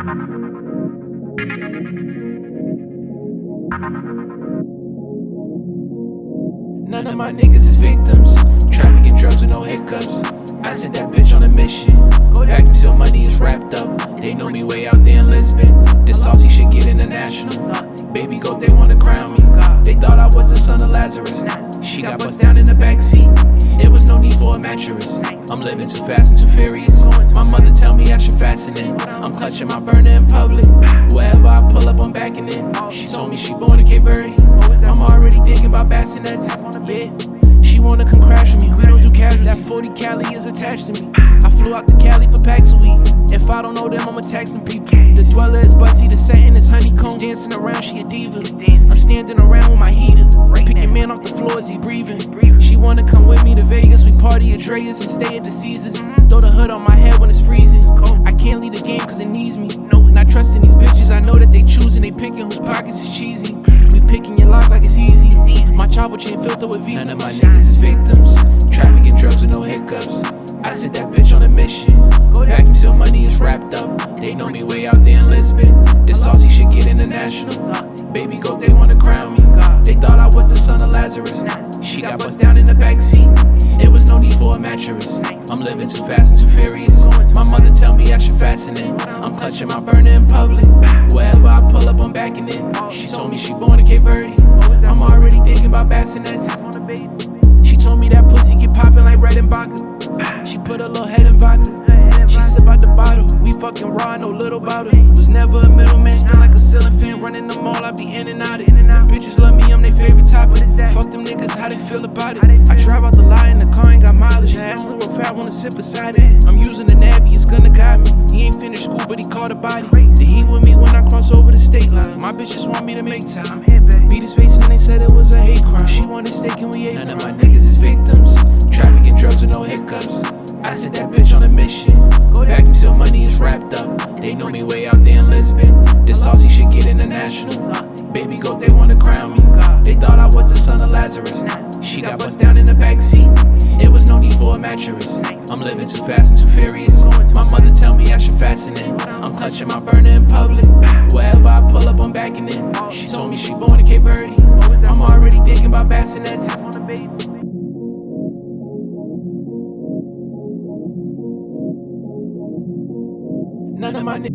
None of my niggas is victims. Trafficking drugs with no hiccups. I sent that bitch on a mission. Vacuum seal money is wrapped up. They know me way out there in Lisbon. This salty shit get international. Baby goat, they wanna crown me. They thought I was the son of Lazarus. She got bust down in the backseat. There was no need for a mattress. I'm living too fast and too furious. My mother tell me I should fasten it. I'm clutching my burner in public. Wherever I pull up, I'm backing it. She told me she born in Cape Verde. I'm already thinking about bassinets. Yeah, she wanna come crash with me. We don't do casual. That 40 Cali is attached to me. I flew out to Cali for packs a week. If I don't know them, I'ma text them people. The dweller is bussy, the setting is honeycomb. Dancing around, she a diva. I'm standing around with my heater. Picking man off the floor as he breathing. She wanna come with me to Vegas. We party at Dreas and stay at the Caesars. Throw the hood on my head when it's freezing. I can't leave the game cause it needs me. Not trusting these bitches, I know that they choosing. They picking whose pockets is cheesy. We picking your lock like it's easy. My chopper chain filter with V. None of my niggas is victims. Trafficking drugs with no hiccups. I sent that bitch on a mission. Vacuum seal money is wrapped up. They know me way out there in Lisbon. This salty shit get international. Baby goat, they wanna crown me. They thought I was the son of Lazarus. She got bust down in the backseat. There was no need for a mattress. I'm living too fast and too furious. My mother tell me I should fasten it. I'm clutching my burner in public. Wherever I pull up, I'm backing it. She told me she born in Cape Verde. I'm already thinking about bassinets. She told me that pussy get poppin' like Red and Vodka. She put a little head in vodka. She sip out the bottle. We fucking raw, no little about it. Was never a middleman, spin like a ceiling fan. Running the mall, I be in and out it. Them bitches love me, I'm their favorite topic. Fuck them niggas, how they feel about it. I drive out the lie in the car, ain't got mileage. I asked Lil Fat, wanna sit beside it. I'm using the Navi, it's gonna guide me. He ain't finished school, but he caught a body. The heat with me when I cross over the state line. My bitches want me to make time. Beat his face and they said it was a hate crime. She wanted steak and we ate. None of my niggas is victims. Trafficking drugs with no hiccups. I sent that bitch on a mission. Vacuum seal money is wrapped up. They know me way out there in Lisbon. This salty shit get international. Baby goat, they wanna crown me. They thought I was the son of Lazarus. She got bust down in the backseat. There was no need for a mattress. I'm living too fast and too furious. My mother tell me I should fasten it. I'm clutching my burner in public.